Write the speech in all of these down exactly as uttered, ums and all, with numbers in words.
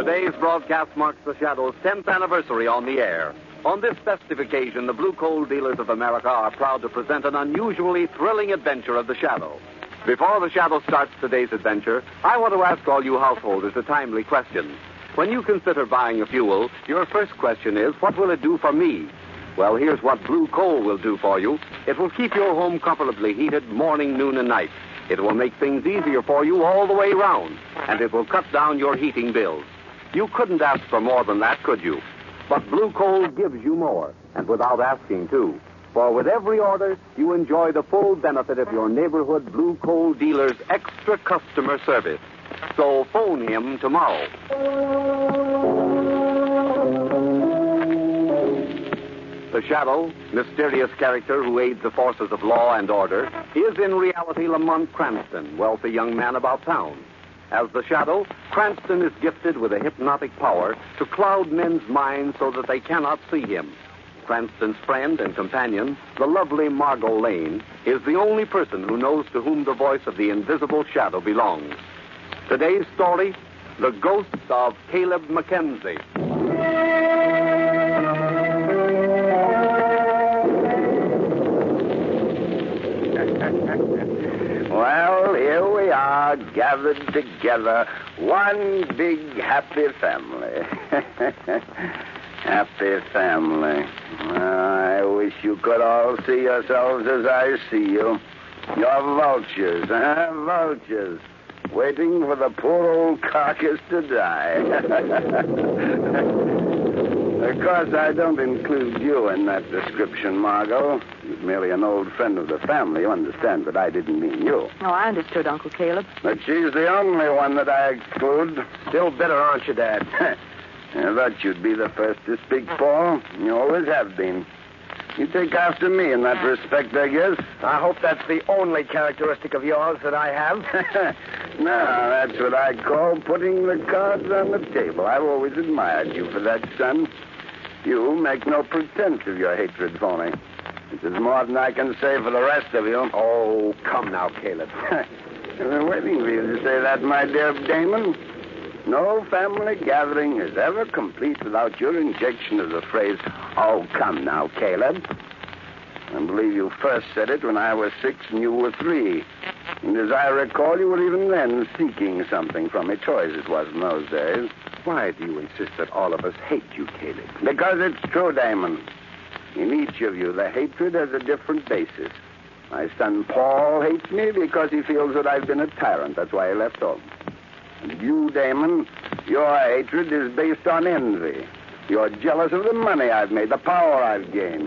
Today's broadcast marks the Shadow's tenth anniversary on the air. On this festive occasion, the Blue Coal Dealers of America are proud to present an unusually thrilling adventure of the Shadow. Before the Shadow starts today's adventure, I want to ask all you householders a timely question. When you consider buying a fuel, your first question is, what will it do for me? Well, here's what Blue Coal will do for you. It will keep your home comfortably heated morning, noon, and night. It will make things easier for you all the way round, and it will cut down your heating bills. You couldn't ask for more than that, could you? But Blue Coal gives you more, and without asking, too. For with every order, you enjoy the full benefit of your neighborhood Blue Coal dealer's extra customer service. So phone him tomorrow. The Shadow, mysterious character who aids the forces of law and order, is in reality Lamont Cranston, wealthy young man about town. As the Shadow, Cranston is gifted with a hypnotic power to cloud men's minds so that they cannot see him. Cranston's friend and companion, the lovely Margot Lane, is the only person who knows to whom the voice of the invisible Shadow belongs. Today's story, The Ghost of Caleb Mackenzie. Well, here we are, gathered together, one big happy family. Happy family. I wish you could all see yourselves as I see you. You're vultures, huh? Vultures. Waiting for the poor old carcass to die. Of course, I don't include you in that description, Margot. You're merely an old friend of the family, you understand, but I didn't mean you. Oh, I understood, Uncle Caleb. But she's the only one that I exclude. Still bitter, aren't you, Dad? I thought you'd be the first to speak, Paul. You always have been. You take after me in that respect, I guess. I hope that's the only characteristic of yours that I have. No, that's what I call putting the cards on the table. I've always admired you for that, son. You make no pretense of your hatred for me. This is more than I can say for the rest of you. Oh, come now, Caleb. I've been waiting for you to say that, my dear Damon. No family gathering is ever complete without your injection of the phrase, oh, come now, Caleb. I believe you first said it when I was six and you were three. And as I recall, you were even then seeking something from me. Toys it was in those days. Why do you insist that all of us hate you, Caleb? Because it's true, Damon. In each of you, the hatred has a different basis. My son Paul hates me because he feels that I've been a tyrant. That's why he left home. And you, Damon, your hatred is based on envy. You're jealous of the money I've made, the power I've gained.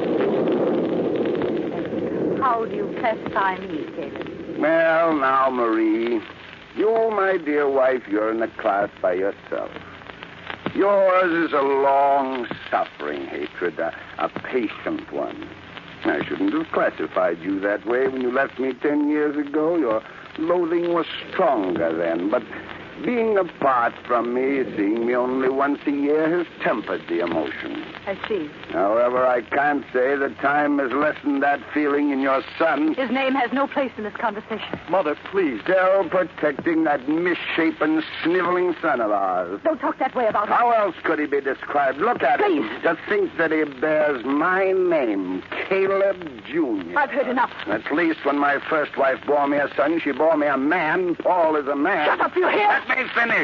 How do you pacify me, Caleb? Well, now, Marie, you, my dear wife, you're in a class by yourself. Yours is a long-suffering hatred, a, a patient one. I shouldn't have classified you that way when you left me ten years ago. Your loathing was stronger then, but being apart from me, seeing me only once a year, has tempered the emotion. I see. However, I can't say that time has lessened that feeling in your son. His name has no place in this conversation. Mother, please. Still protecting that misshapen, sniveling son of ours. Don't talk that way about him. How else could he be described? Look at Please. him. To think that he bears my name, Caleb Junior I've heard enough. At least when my first wife bore me a son, she bore me a man. Paul is a man. Shut up, you hear? Let me finish.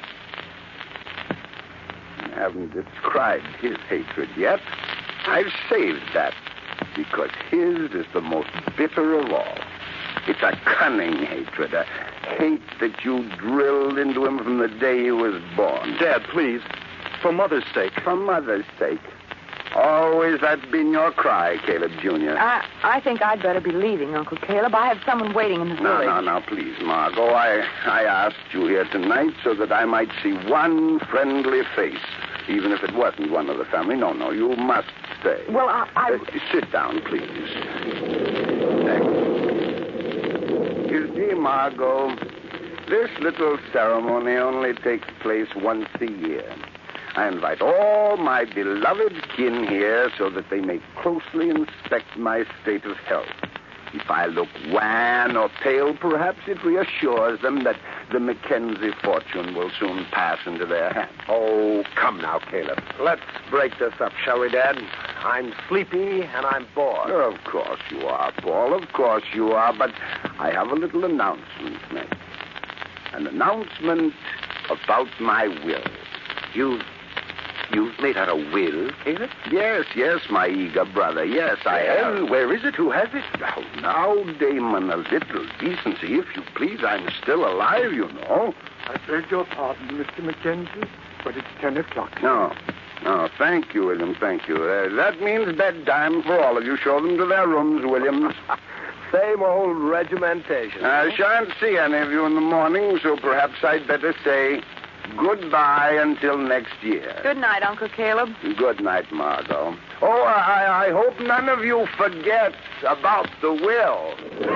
I haven't described his hatred yet. I've saved that because his is the most bitter of all. It's a cunning hatred, a hate that you drilled into him from the day he was born. Dad, please. For Mother's sake. For Mother's sake. Always that's been your cry, Caleb Junior I, I think I'd better be leaving, Uncle Caleb. I have someone waiting in the No, village. no, no, please, Margot. I, I asked you here tonight so that I might see one friendly face, even if it wasn't one of the family. No, no, you must stay. Well, I... I... Uh, sit down, please. Thanks. You see, Margot, this little ceremony only takes place once a year. I invite all my beloved kin here so that they may closely inspect my state of health. If I look wan or pale, perhaps it reassures them that the Mackenzie fortune will soon pass into their hands. Oh, come now, Caleb. Let's break this up, shall we, Dad? I'm sleepy and I'm bored. Of course you are, Paul. Of course you are. But I have a little announcement to make. An announcement about my will. You've... You've made out a will, Caleb? Yes, yes, my eager brother. Yes, I have. Well, where is it? Who has it? Now, now, Damon, a little decency, if you please. I'm still alive, you know. I beg your pardon, Mister Mackenzie, but it's ten o'clock. No, no, thank you, William, thank you. Uh, that means bedtime for all of you. Show them to their rooms, William. Same old regimentation. I shan't see any of you in the morning, so perhaps I'd better say goodbye until next year. Good night, Uncle Caleb. Good night, Margot. Oh, I, I hope none of you forget about the will.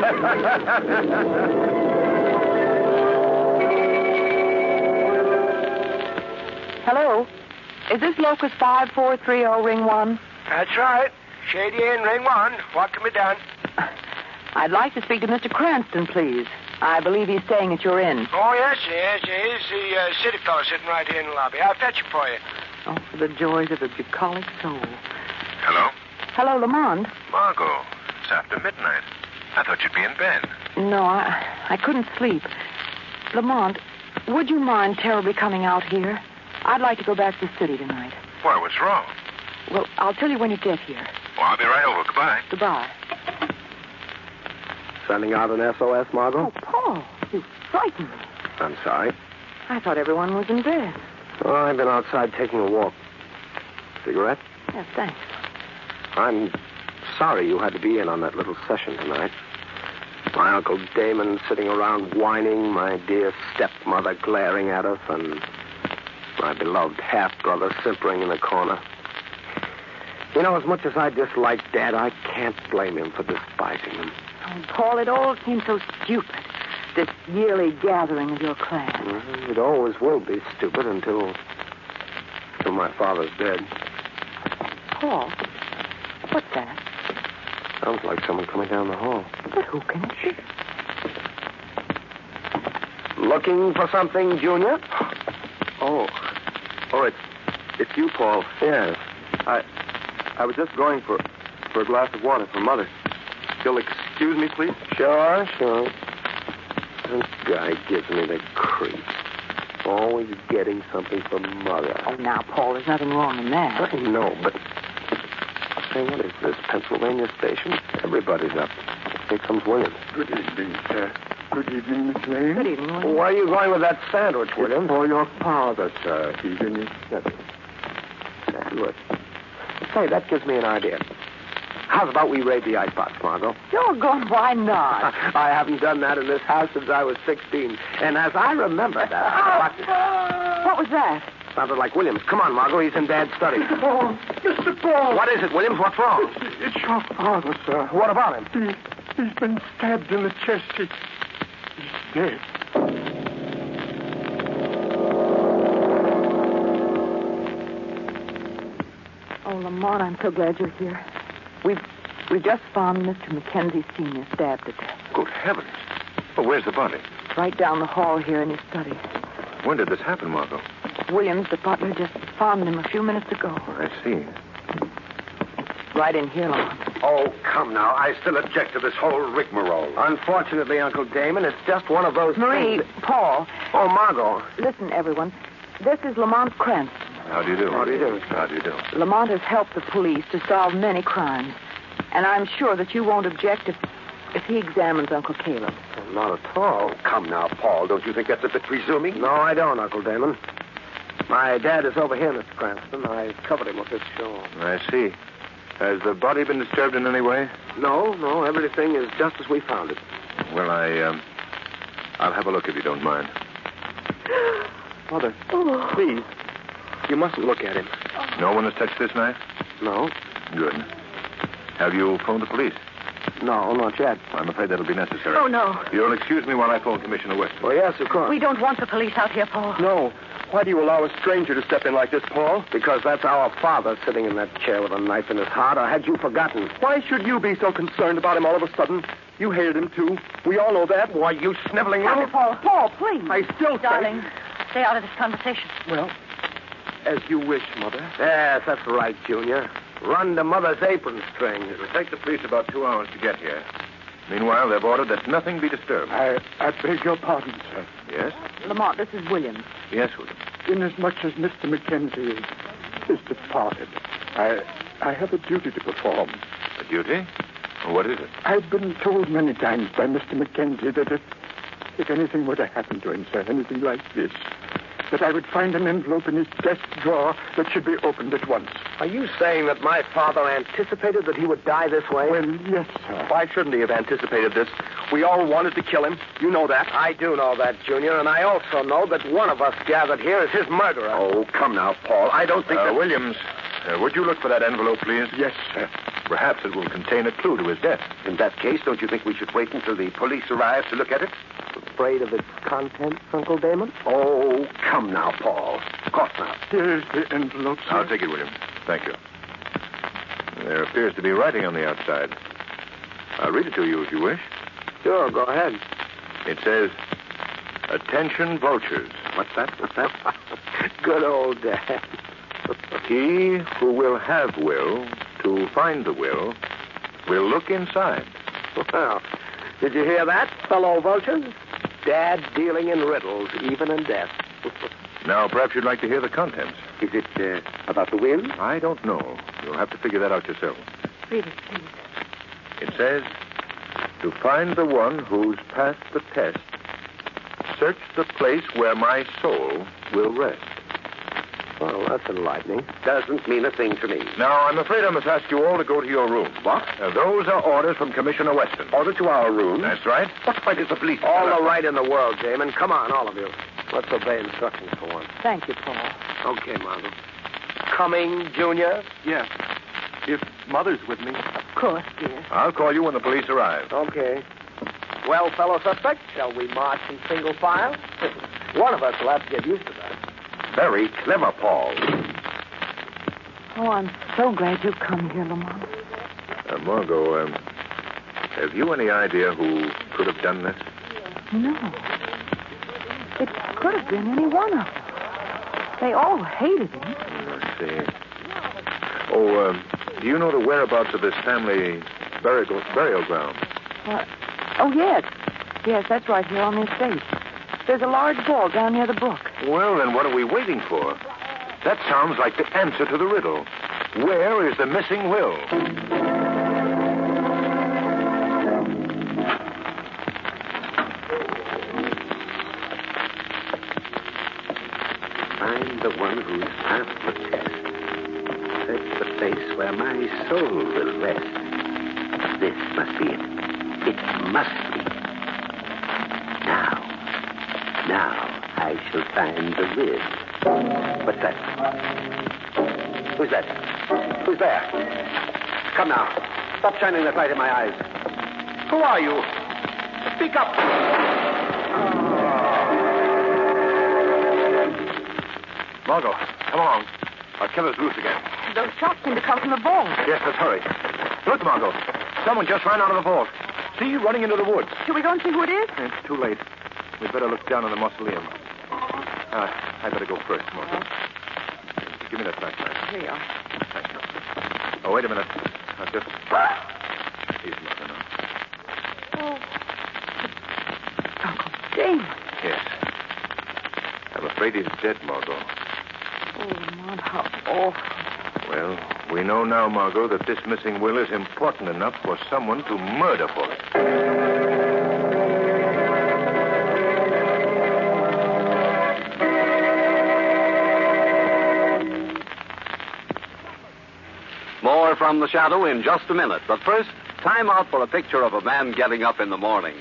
Hello? Is this Locust five four three zero, ring one? That's right. Shady Inn, ring one. What can be done? I'd like to speak to Mister Cranston, please. I believe he's staying at your inn. Oh, yes, yes. He's the uh, city fellow sitting right here in the lobby. I'll fetch him for you. Oh, for the joys of a bucolic soul. Hello? Hello, Lamont. Margot, it's after midnight. I thought you'd be in bed. No, I, I couldn't sleep. Lamont, would you mind terribly coming out here? I'd like to go back to the city tonight. Why, what's wrong? Well, I'll tell you when you get here. Well, I'll be right over. Goodbye. Goodbye. Sending out an S O S, Margot? Oh, Paul, you frightened me. I'm sorry. I thought everyone was in bed. Oh, I've been outside taking a walk. Cigarette? Yes, thanks. I'm sorry you had to be in on that little session tonight. My Uncle Damon sitting around whining, my dear stepmother glaring at us, and my beloved half-brother simpering in the corner. You know, as much as I dislike Dad, I can't blame him for despising him. Oh, Paul, it all seems so stupid, this yearly gathering of your clan. Well, it always will be stupid until, until my father's dead. Paul, what's that? Sounds like someone coming down the hall. But who can it be? Looking for something, Junior? Oh. Oh, it's it's you, Paul. Yes. I I was just going for for a glass of water for Mother. You'll excuse me, please? Sure, sure. This guy gives me the creeps. Always getting something for Mother. Oh, now, Paul, there's nothing wrong in that. I know, but... Say, what is this, Pennsylvania station? Everybody's up. Here comes William. Good evening, sir. Good evening, Miss Lane. Good evening, William. Why are you going with that sandwich, William? For your father, sir. He's in his study. Good. Say, that gives me an idea. How's about we raid the icebox, Margot? Doggone, why not? I haven't done that in this house since I was sixteen. And as I remember that... What was that? Sounded like Williams. Come on, Margot. He's in Dad's study. Oh, Mister Paul. What is it, Williams? What's wrong? It's your father, sir. What about him? He, he's been stabbed in the chest. He, he's dead. Oh, Lamont, I'm so glad you're here. We've we've just found Mister Mackenzie Senior stabbed to death. Good heavens. Well, where's the body? Right down the hall here in his study. When did this happen, Margot? Williams, the butler, just found him a few minutes ago. I see. Right in here, Lamont. Oh, come now. I still object to this whole rigmarole. Unfortunately, Uncle Damon, it's just one of those Marie, things that- Paul, Oh, Margot. listen, everyone. This is Lamont Cranston. How do you do? How do you do? How do you do? Lamont has helped the police to solve many crimes. And I'm sure that you won't object if, if he examines Uncle Caleb. Not at all. Come now, Paul. Don't you think that's a bit presuming? No, I don't, Uncle Damon. My dad is over here, Mister Cranston. I covered him with this shawl. I see. Has the body been disturbed in any way? No, no, everything is just as we found it. Well, I, um, I'll have a look if you don't mind. Mother, please, you mustn't look at him. No one has touched this knife? No? Good. Have you phoned the police? No, not yet. I'm afraid that'll be necessary. Oh, no. You'll excuse me while I phone Commissioner Weston. Well, yes, of course. We don't want the police out here, Paul. No. Why do you allow a stranger to step in like this, Paul? Because that's our father sitting in that chair with a knife in his heart, or had you forgotten? Why should you be so concerned about him all of a sudden? You hated him, too. We all know that. Why, you sniveling little... Paul, Paul, please. I still say... Darling, stay out of this conversation. Well, as you wish, Mother. Yes, that's right, Junior. Run to Mother's apron string. It will take the police about two hours to get here. Meanwhile, they've ordered that nothing be disturbed. I, I beg your pardon, sir. Yes? Lamont, this is Williams. Yes, William. Inasmuch as Mister Mackenzie is, is departed, I, I have a duty to perform. A duty? What is it? I've been told many times by Mister Mackenzie that if, if anything were to happen to him, sir, anything like this, that I would find an envelope in his desk drawer that should be opened at once. Are you saying that my father anticipated that he would die this way? Well, yes, sir. Why shouldn't he have anticipated this? We all wanted to kill him. You know that. I do know that, Junior, and I also know that one of us gathered here is his murderer. Oh, come now, Paul. I don't think Uh, that... Williams, uh, would you look for that envelope, please? Yes, sir. Perhaps it will contain a clue to his death. In that case, don't you think we should wait until the police arrive to look at it? Afraid of its contents, Uncle Damon? Oh, come now, Paul. Of course not. Here's the envelope, sir. I'll take it, William. Thank you. There appears to be writing on the outside. I'll read it to you if you wish. Sure, go ahead. It says, "Attention, vultures." What's that? What's that? Good old Dad. He who will have will to find the will will look inside. Well, did you hear that, fellow vultures? Dad dealing in riddles, even in death. Now, perhaps you'd like to hear the contents. Is it uh, about the will? I don't know. You'll have to figure that out yourself. Read it, please. It says, "To find the one who's passed the test, search the place where my soul will rest." Well, that's enlightening. Doesn't mean a thing to me. Now, I'm afraid I must ask you all to go to your room. What? Uh, those are orders from Commissioner Weston. Order to our room? That's right. What fight is the police? All the right in the world, Damon. Come on, all of you. Let's obey instructions for once. Thank you, Paul. Okay, Margot. Coming, Junior? Yes. If Mother's with me. Of course, dear. I'll call you when the police arrive. Okay. Well, fellow suspects, shall we march in single file? One of us will have to get used to that. Very clever, Paul. Oh, I'm so glad you've come here, Lamont. Uh, Margot, um, have you any idea who could have done this? No. It could have been any one of them. They all hated him. I see. Oh, um, do you know the whereabouts of this family burial, burial ground? What? Oh, yes. Yes, that's right here on the estate. There's a large vault down near the brook. Well, then what are we waiting for? That sounds like the answer to the riddle. Where is the missing will? Find the one who's passed the test. Search the place where my soul will rest. This must be it. It must be. Now, now I shall find the will. What's that? Who's that? Who's there? Come now. Stop shining that light in my eyes. Who are you? Speak up. Margot, come along. Our killer's loose again. Those shots seem to come from the vault. Yes, let's hurry. Look, Margot. Someone just ran out of the vault. See, running into the woods. Shall we go and see who it is? It's too late. We'd better look down on the mausoleum. Uh, I better go first, Margot. Give me that flashlight. Here you are. Thank you. Oh, wait a minute. I'll just... He's not enough. Oh. Uncle Damon. Yes. I'm afraid he's dead, Margot. Oh, Lamont, how awful. Well, we know now, Margot, that this missing will is important enough for someone to murder for it. More from the shadow in just a minute. But first, time out for a picture of a man getting up in the morning.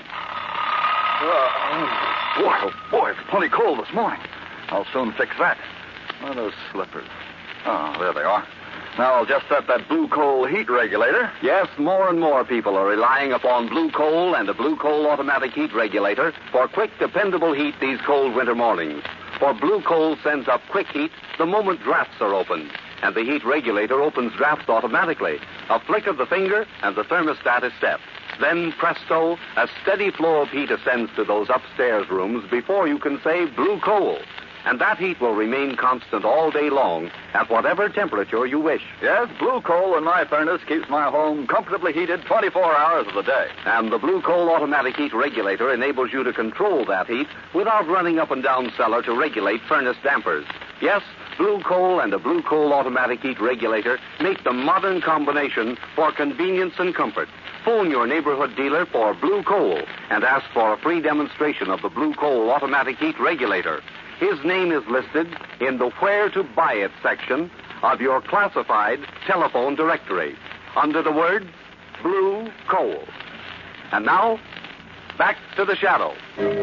Uh, boy, oh boy, it's plenty cold this morning. I'll soon fix that. Where are those slippers? Oh, there they are. Now I'll just set that blue coal heat regulator. Yes, more and more people are relying upon blue coal and a blue coal automatic heat regulator for quick, dependable heat these cold winter mornings. For blue coal sends up quick heat the moment drafts are opened. And the heat regulator opens drafts automatically. A flick of the finger and the thermostat is set. Then, presto, a steady flow of heat ascends to those upstairs rooms before you can say blue coal. And that heat will remain constant all day long at whatever temperature you wish. Yes, blue coal in my furnace keeps my home comfortably heated twenty-four hours of the day. And the blue coal automatic heat regulator enables you to control that heat without running up and down cellar to regulate furnace dampers. Yes, blue coal and a blue coal automatic heat regulator make the modern combination for convenience and comfort. Phone your neighborhood dealer for blue coal and ask for a free demonstration of the blue coal automatic heat regulator. His name is listed in the Where to Buy It section of your classified telephone directory under the word Blue Coal. And now, back to the Shadow.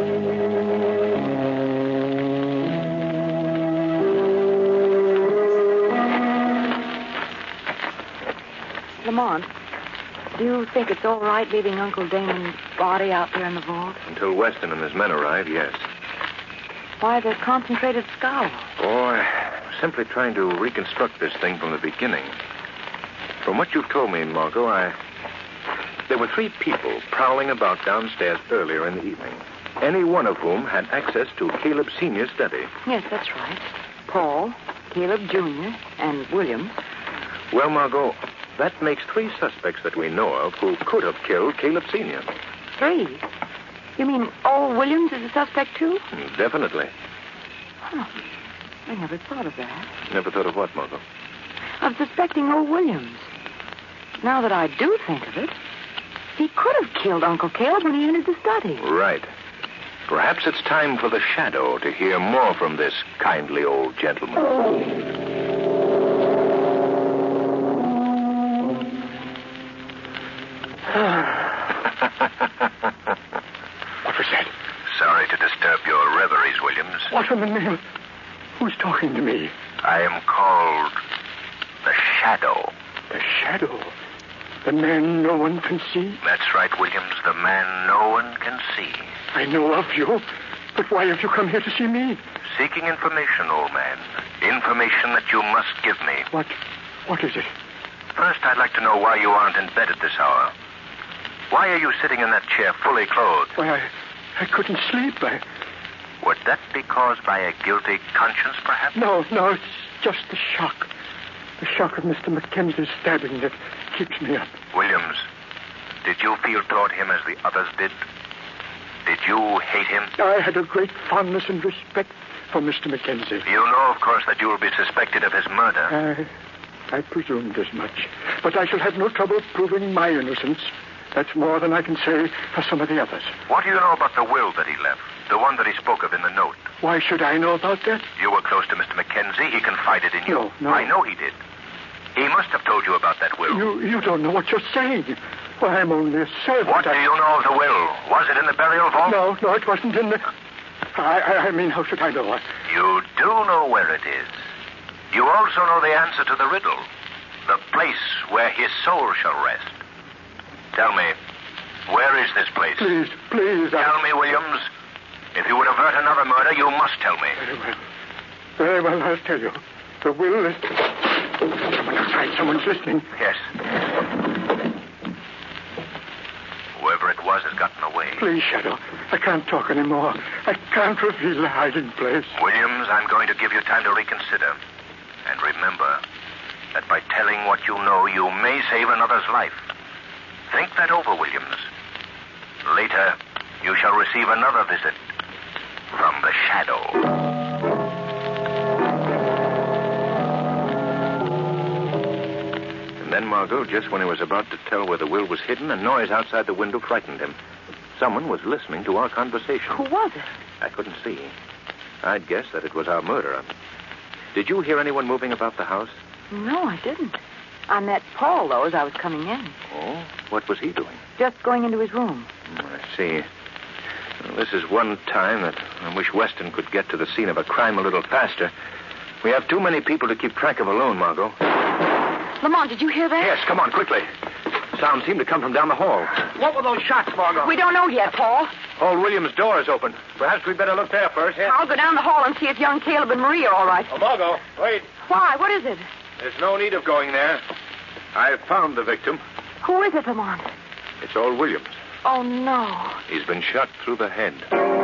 Lamont, do you think it's all right leaving Uncle Damon's body out there in the vault? Until Weston and his men arrive, yes. Why the concentrated scowl? Boy, simply trying to reconstruct this thing from the beginning. From what you've told me, Margot, I... There were three people prowling about downstairs earlier in the evening, any one of whom had access to Caleb Senior's study. Yes, that's right. Paul, Caleb Junior, and Williams. Well, Margot, that makes three suspects that we know of who could have killed Caleb Senior. Three? You mean old Williams is a suspect, too? Definitely. Huh. I never thought of that. Never thought of what, Margot? Of suspecting old Williams. Now that I do think of it, he could have killed Uncle Caleb when he entered the study. Right. Perhaps it's time for the Shadow to hear more from this kindly old gentleman. What was that? Sorry to disturb your reveries, Williams. What in the name? Who's talking to me? I am called the Shadow. The Shadow? The man no one can see? That's right, Williams. The man no one can see. I know of you, but why have you come here to see me? Seeking information, old man. Information that you must give me. What? What is it? First, I'd like to know why you aren't in bed at this hour. Why are you sitting in that chair fully clothed? Why, I, I couldn't sleep. I... Would that be caused by a guilty conscience, perhaps? No, no, it's just the shock. The shock of Mister Mackenzie's stabbing that keeps me up. Williams, did you feel toward him as the others did? Did you hate him? I had a great fondness and respect for Mister Mackenzie. You know, of course, that you will be suspected of his murder. I, I presumed as much. But I shall have no trouble proving my innocence. That's more than I can say for some of the others. What do you know about the will that he left? The one that he spoke of in the note? Why should I know about that? You were close to Mister Mackenzie. He confided in you. No, no. I know he did. He must have told you about that will. You you don't know what you're saying. Why, I'm only a servant. What I... do you know of the will? Was it in the burial vault? No, no, it wasn't in the... I, I, I mean, how should I know? I... You do know where it is. You also know the answer to the riddle. The place where his soul shall rest. Tell me, where is this place? Please, please. Tell I... me, Williams. If you would avert another murder, you must tell me. Very well. Very well, I'll tell you. The will is... Someone outside. Someone's listening. Yes. Whoever it was has gotten away. Please, Shadow. I can't talk anymore. I can't reveal the hiding place. Williams, I'm going to give you time to reconsider. And remember that by telling what you know, you may save another's life. Think that over, Williams. Later, you shall receive another visit from the Shadow. And then, Margot, just when he was about to tell where the will was hidden, a noise outside the window frightened him. Someone was listening to our conversation. Who was it? I couldn't see. I'd guess that it was our murderer. Did you hear anyone moving about the house? No, I didn't. I met Paul, though, as I was coming in. Oh? What was he doing? Just going into his room. Oh, I see. Well, this is one time that I wish Weston could get to the scene of a crime a little faster. We have too many people to keep track of alone, Margot. Lamont, did you hear that? Yes, come on, quickly. Sound seemed to come from down the hall. What were those shots, Margot? We don't know yet, Paul. Old William's door is open. Perhaps we'd better look there first. I'll go down the hall and see if young Caleb and Marie are all right. Oh, Margot, wait. Why? What is it? There's no need of going there. I've found the victim. Who is it, Lamont? It's old Williams. Oh, no. He's been shot through the head.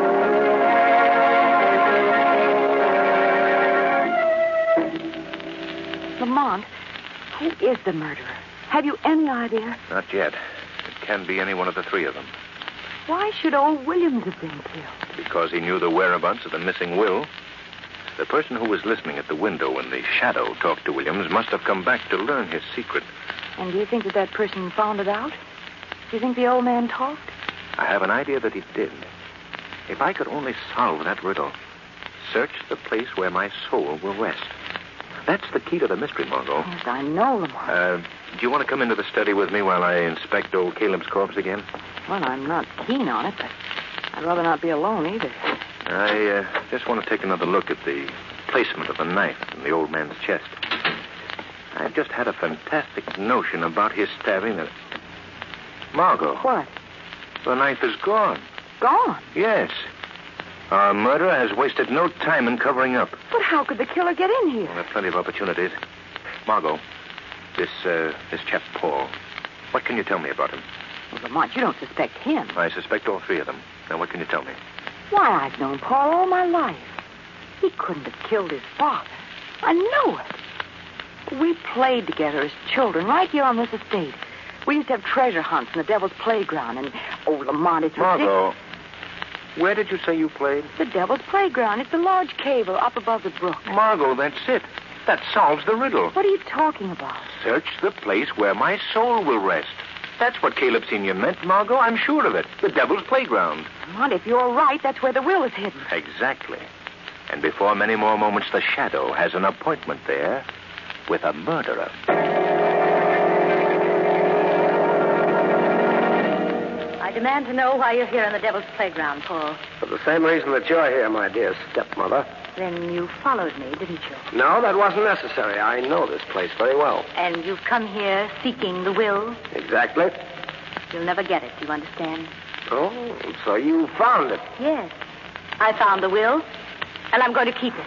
Lamont, who is the murderer? Have you any idea? Not yet. It can be any one of the three of them. Why should old Williams have been killed? Because he knew the whereabouts of the missing will. The person who was listening at the window when the shadow talked to Williams must have come back to learn his secret. And do you think that that person found it out? Do you think the old man talked? I have an idea that he did. If I could only solve that riddle, search the place where my soul will rest. That's the key to the mystery, Margot. Yes, I know, Lamont. Uh, do you want to come into the study with me while I inspect old Caleb's corpse again? Well, I'm not keen on it, but I'd rather not be alone either. I uh, just want to take another look at the placement of the knife in the old man's chest. I've just had a fantastic notion about his stabbing the... Margot. What? The knife is gone. Gone? Yes. Our murderer has wasted no time in covering up. But how could the killer get in here? Well, there are plenty of opportunities. Margot, this, uh, this chap Paul, what can you tell me about him? Well, Lamont, you don't suspect him. I suspect all three of them. Now, what can you tell me? Why, I've known Paul all my life. He couldn't have killed his father. I know it. We played together as children right here on this estate. We used to have treasure hunts in the Devil's Playground, and, oh, Lamont, it's ridiculous. Margot, where did you say you played? The Devil's Playground. It's a large cave up above the brook. Margot, that's it. That solves the riddle. What are you talking about? Search the place where my soul will rest. That's what Caleb Senior meant, Margot. I'm sure of it. The Devil's Playground. Lamont, if you're right, that's where the will is hidden. Exactly. And before many more moments, the shadow has an appointment there with a murderer. I demand to know why you're here in the Devil's Playground, Paul. For the same reason that you're here, my dear stepmother. Then you followed me, didn't you? No, that wasn't necessary. I know this place very well. And you've come here seeking the will? Exactly. You'll never get it, you understand? Oh, so you found it. Yes. I found the will, and I'm going to keep it.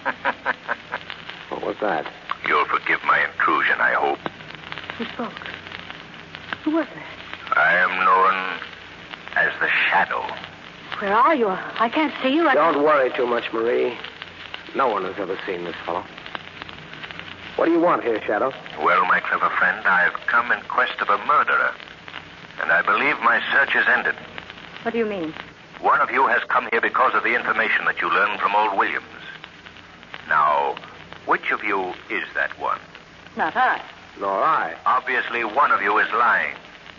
What was that? You'll forgive my intrusion, I hope. Who spoke? Who was it? I am known as the Shadow. Where are you? I can't see you. I Don't can't... worry too much, Marie. No one has ever seen this fellow. What do you want here, Shadow? Well, my clever friend, I've come in quest of a murderer. And I believe my search is ended. What do you mean? One of you has come here because of the information that you learned from old Williams. Now, which of you is that one? Not I. Nor I. Obviously, one of you is lying.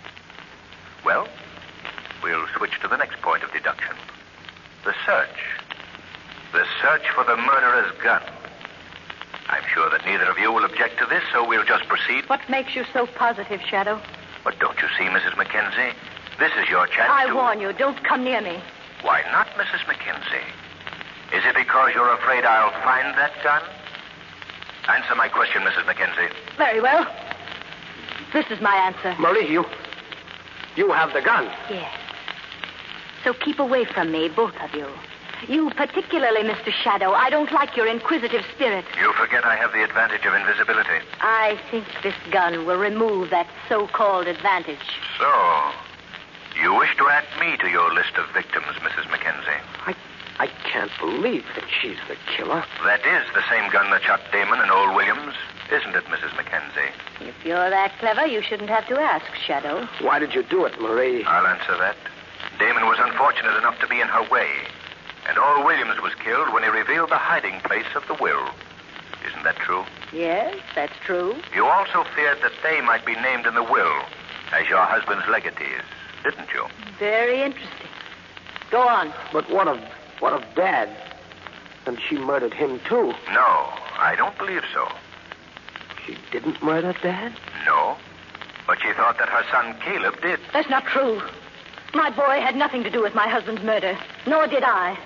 Well, we'll switch to the next point of deduction. The search. The search for the murderer's gun. I'm sure that neither of you will object to this, so we'll just proceed. What makes you so positive, Shadow? But don't you see, Missus Mackenzie? This is your chance I to... warn you, don't come near me. Why not, Missus Mackenzie? Is it because you're afraid I'll find that gun? Answer my question, Missus Mackenzie. Very well. This is my answer. Marie, you... You have the gun. Yes. So keep away from me, both of you. You particularly, Mister Shadow. I don't like your inquisitive spirit. You forget I have the advantage of invisibility. I think this gun will remove that so-called advantage. So, you wish to add me to your list of victims, Missus Mackenzie? I, I can't believe that she's the killer. That is the same gun that shot Damon and old Williams, isn't it, Missus Mackenzie? If you're that clever, you shouldn't have to ask, Shadow. Why did you do it, Marie? I'll answer that. Damon was unfortunate enough to be in her way. And old Williams was killed when he revealed the hiding place of the will. Isn't that true? Yes, that's true. You also feared that they might be named in the will as your husband's legatees, didn't you? Very interesting. Go on. But what of what of Dad? And she murdered him, too. No, I don't believe so. She didn't murder Dad? No, but she thought that her son Caleb did. That's not true. My boy had nothing to do with my husband's murder, nor did I.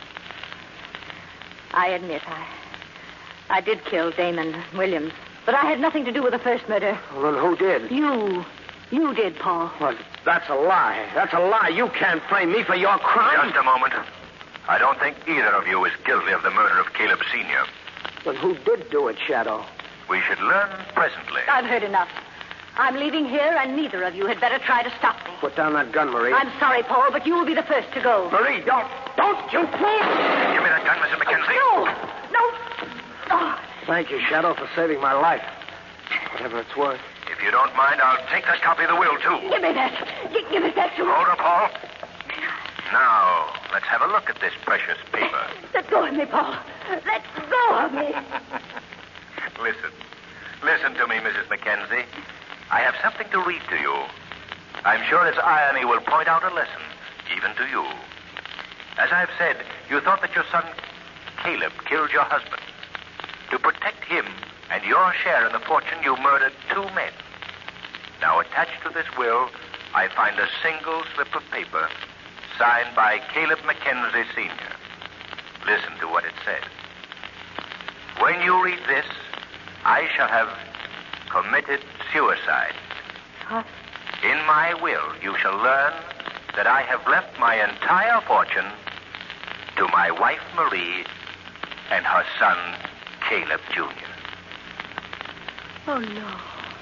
I admit I... I did kill Damon Williams, but I had nothing to do with the first murder. Well, then who did? You. You did, Paul. Well, that's a lie. That's a lie. You can't frame me for your crime. Just a moment. I don't think either of you is guilty of the murder of Caleb Senior Then who did do it, Shadow? We should learn presently. I've heard enough. I'm leaving here, and neither of you had better try to stop me. Put down that gun, Marie. I'm sorry, Paul, but you will be the first to go. Marie, don't. Don't you please. Give me that gun, Missus Mackenzie. No, no. Oh. Thank you, Shadow, for saving my life. Whatever it's worth. If you don't mind, I'll take that copy of the will, too. Give me that. G- give it back to me. Hold her, Paul. Now, let's have a look at this precious paper. Let go of me, Paul. Let go of me. Listen. Listen to me, Missus Mackenzie. I have something to read to you. I'm sure its irony will point out a lesson, even to you. As I've said, you thought that your son, Caleb, killed your husband. To protect him and your share in the fortune, you murdered two men. Now, attached to this will, I find a single slip of paper signed by Caleb Mackenzie, Senior Listen to what it says. When you read this, I shall have committed suicide. What? In my will, you shall learn that I have left my entire fortune to my wife, Marie, and her son, Caleb, Junior Oh, no.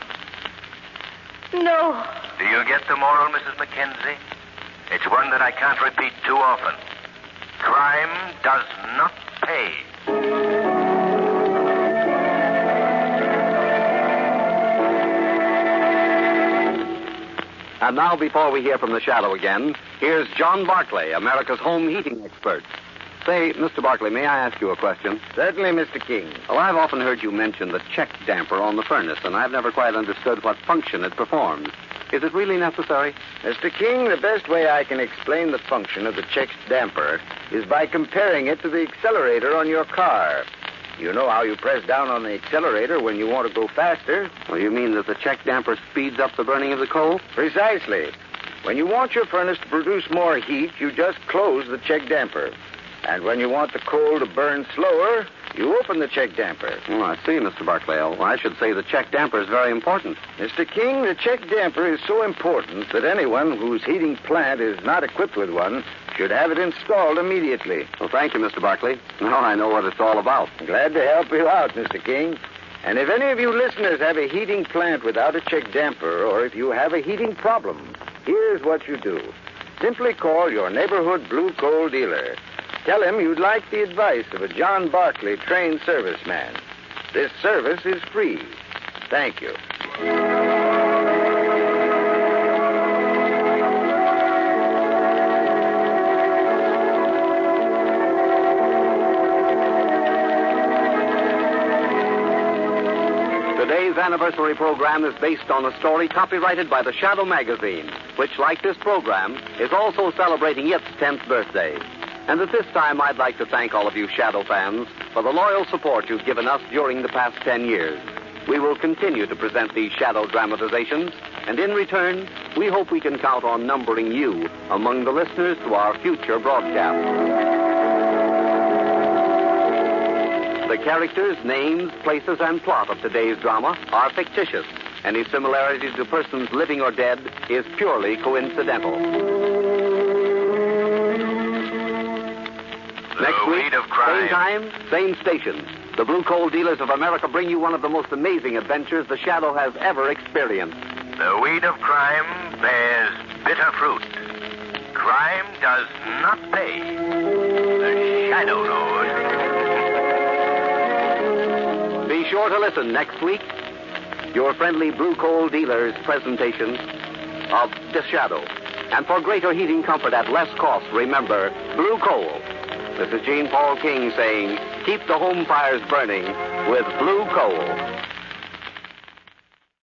No. Do you get the moral, Missus Mackenzie? It's one that I can't repeat too often. Crime does not pay. And now, before we hear from the Shadow again, here's John Barclay, America's home heating expert. Say, Mister Barclay, may I ask you a question? Certainly, Mister King. Well, I've often heard you mention the check damper on the furnace, and I've never quite understood what function it performs. Is it really necessary? Mister King, the best way I can explain the function of the check damper is by comparing it to the accelerator on your car. You know how you press down on the accelerator when you want to go faster. Well, you mean that the check damper speeds up the burning of the coal? Precisely. When you want your furnace to produce more heat, you just close the check damper. And when you want the coal to burn slower, you open the check damper. Oh, I see, Mister Barclay. Well, I should say the check damper is very important. Mister King, the check damper is so important that anyone whose heating plant is not equipped with one should have it installed immediately. Well, thank you, Mister Barclay. Now I know what it's all about. Glad to help you out, Mister King. And if any of you listeners have a heating plant without a check damper, or if you have a heating problem, here's what you do. Simply call your neighborhood blue coal dealer. Tell him you'd like the advice of a John Barclay trained serviceman. This service is free. Thank you. Today's anniversary program is based on a story copyrighted by the Shadow magazine, which, like this program, is also celebrating its tenth birthday. And at this time, I'd like to thank all of you Shadow fans for the loyal support you've given us during the past ten years. We will continue to present these Shadow dramatizations, and in return, we hope we can count on numbering you among the listeners to our future broadcasts. The characters, names, places, and plot of today's drama are fictitious. Any similarity to persons living or dead is purely coincidental. Next week, same time, same station. The Blue Coal Dealers of America bring you one of the most amazing adventures the Shadow has ever experienced. The weed of crime bears bitter fruit. Crime does not pay. The Shadow knows. Be sure to listen next week. Your friendly Blue Coal Dealers presentation of The Shadow. And for greater heating comfort at less cost, remember, Blue Coal. This is Gene Paul King saying, keep the home fires burning with Blue Coal.